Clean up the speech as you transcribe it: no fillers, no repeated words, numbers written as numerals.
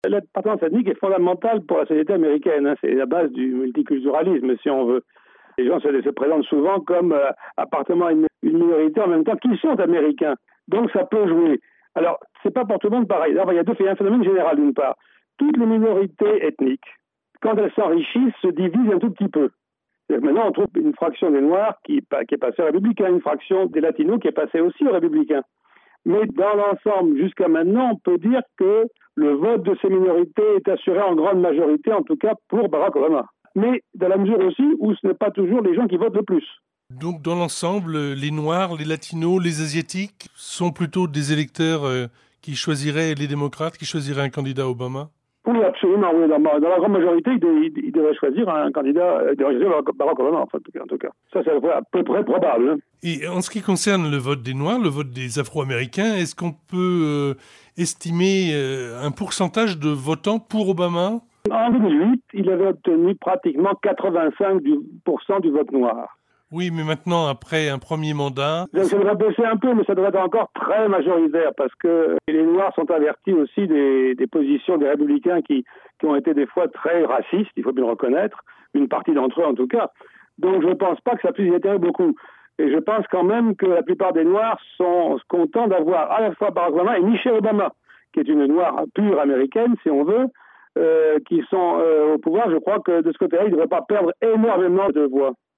L'appartenance ethnique est fondamentale pour la société américaine. Hein. C'est la base du multiculturalisme, si on veut. Les gens se présentent souvent comme appartenant à une minorité en même temps qu'ils sont américains. Donc ça peut jouer. Alors, c'est pas pour tout le monde pareil. Alors, il y a un phénomène général d'une part. Toutes les minorités ethniques, quand elles s'enrichissent, se divisent un tout petit peu. Maintenant, on trouve une fraction des Noirs qui est passée aux Républicains, une fraction des Latinos qui est passée aussi aux Républicains. Mais dans l'ensemble, jusqu'à maintenant, on peut dire que le vote de ces minorités est assuré en grande majorité, en tout cas pour Barack Obama. Mais dans la mesure aussi où ce n'est pas toujours les gens qui votent le plus. Donc, dans l'ensemble, les Noirs, les Latinos, les Asiatiques sont plutôt des électeurs qui choisiraient les démocrates, qui choisiraient un candidat Obama? Oui, absolument. Oui. Dans la grande majorité, ils devraient choisir un candidat, ils devraient choisir Barack Obama, en tout cas. Ça, c'est à peu près probable. Hein. Et en ce qui concerne le vote des Noirs, le vote des Afro-Américains, est-ce qu'on peut estimer un pourcentage de votants pour Obama? En 2008, il avait obtenu pratiquement 85% du vote noir. Oui, mais maintenant, après un premier mandat... Ça devrait baisser un peu, mais ça devrait être encore très majoritaire, parce que les Noirs sont avertis aussi des positions des républicains qui ont été des fois très racistes, il faut bien le reconnaître, une partie d'entre eux en tout cas. Donc je ne pense pas que ça puisse y attirer beaucoup. Et je pense quand même que la plupart des Noirs sont contents d'avoir à la fois Barack Obama et Michelle Obama, qui est une Noire pure américaine, si on veut, qui sont au pouvoir. Je crois que de ce côté-là, ils ne devraient pas perdre énormément de voix.